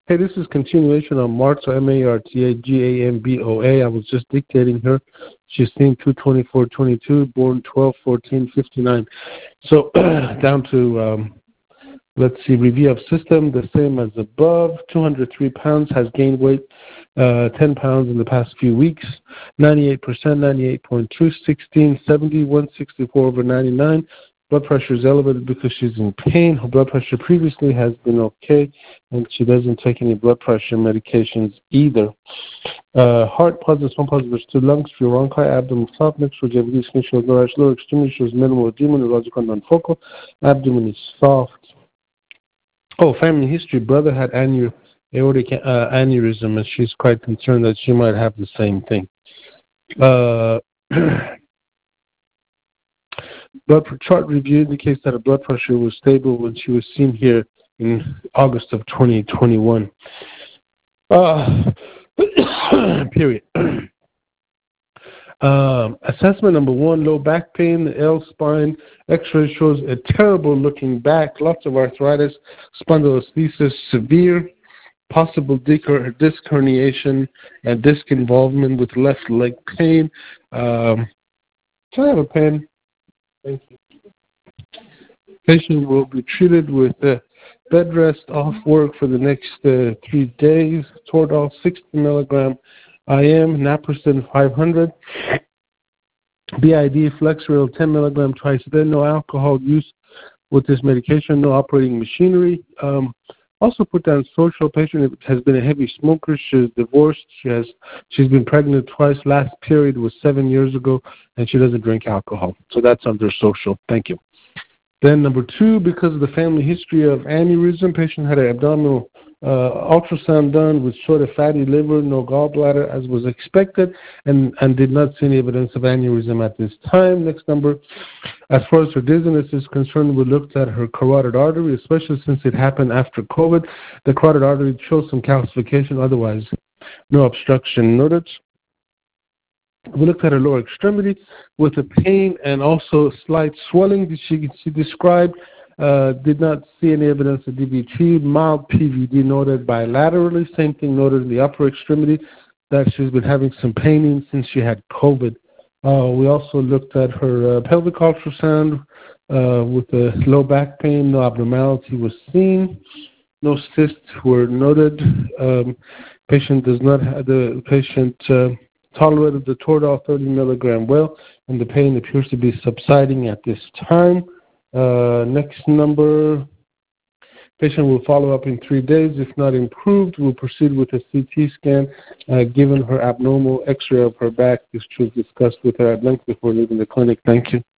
Hey, this is continuation on Marta, Martagamboa. I was just dictating her. She's seen 22422, born 12/14/59. So down to, let's see, review of system, the same as above. 203 pounds, has gained weight 10 pounds in the past few weeks. 98%, 98.2, 16, 70, 164/99. Blood pressure is elevated because she's in pain. Her blood pressure previously has been okay, and she doesn't take any blood pressure medications either. Heart positive, one positive, two lungs, few bronchi, abdomen soft, mixture, JVD, skin shows no rash, lower extremity shows minimal edema, neurological non-focal, abdomen is soft. Oh, family history, brother had aortic aneurysm, and she's quite concerned that she might have the same thing. Blood chart review indicates that her blood pressure was stable when she was seen here in August of 2021. Period. Assessment number 1, low back pain, the L spine. X-ray shows a terrible looking back, lots of arthritis, spondylolisthesis, severe, possible disc herniation, and disc involvement with left leg pain. Can I have a pen? Thank you. Patient will be treated with bed rest off work for the next 3 days. Toradol 60 milligram IM, naproxen 500. BID Flexeril 10 milligram twice a day. No alcohol use with this medication. No operating machinery. Also put down social. Patient has been a heavy smoker. She's divorced. She's been pregnant twice. Last period was 7 years ago, and she doesn't drink alcohol. So that's under social. Thank you. Then number 2, because of the family history of aneurysm, patient had an abdominal ultrasound done with short of fatty liver, no gallbladder as was expected, and did not see any evidence of aneurysm at this time. Next number, as far as her dizziness is concerned, we looked at her carotid artery, especially since it happened after COVID. The carotid artery shows some calcification, otherwise no obstruction noted. We looked at her lower extremity with a pain and also slight swelling that she described. Did not see any evidence of DVT. Mild PVD noted bilaterally. Same thing noted in the upper extremity, that she's been having some pain since she had COVID. We also looked at her pelvic ultrasound with a low back pain. No abnormality was seen. No cysts were noted. Patient tolerated the Toradol 30 milligram well, and the pain appears to be subsiding at this time. Next number, patient will follow up in 3 days. If not improved, we'll proceed with a CT scan, given her abnormal X-ray of her back. This was discussed with her at length before leaving the clinic. Thank you.